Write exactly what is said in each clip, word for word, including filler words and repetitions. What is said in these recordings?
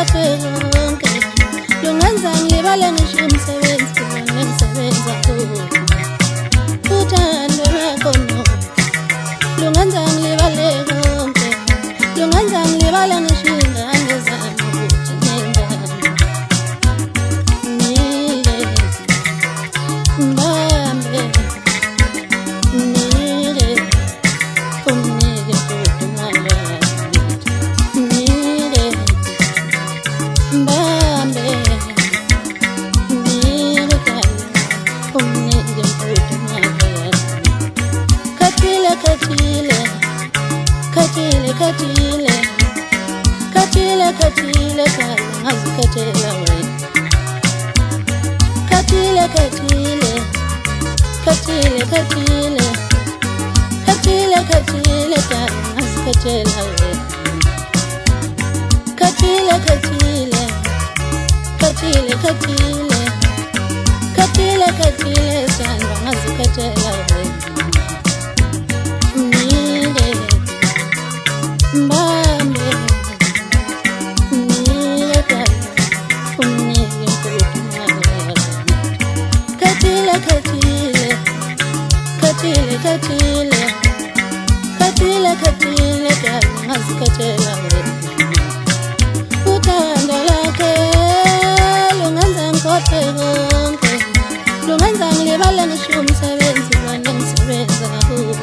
kodwa konke lungenza ngibale ngisho umsebenzi ngisebenza kuwo uthando lwakho no lungenza ngibale konke lungenza ngibale ngisho ingane zami ukuthi nengane nile mbambe nile umnike futhi manje nile mbambe nile kaya umnike futhi manje katile katile katile katile katile katile kaya ngazikhathela wena katile katile katile katile katile katile kaya ngazikhathela wena katile katile katile katile katile katile sandwa ngazikhathela wena nile mbambe nile kaya umnike futhi manje katile katile katile katile katile katile kaya ngazikhathela wena uthando lakhe lungenza ngikodwe konke lungenza ngilibale ngisho umsebenzi wami ngisebenza kuwo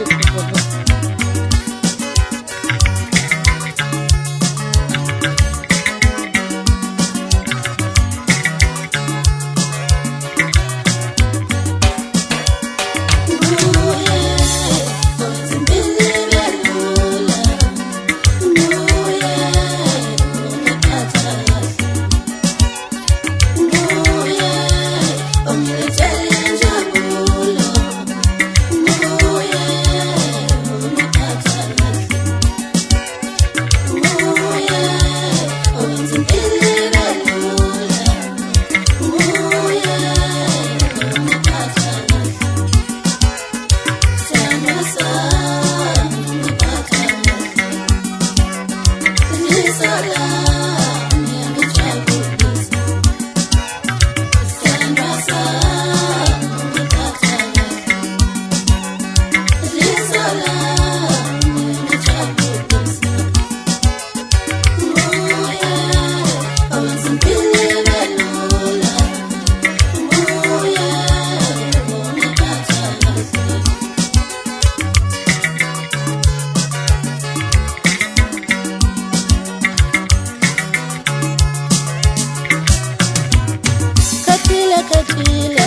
katile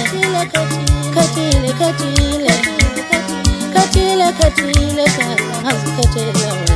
katile katile katile katile kaya ngazikhathela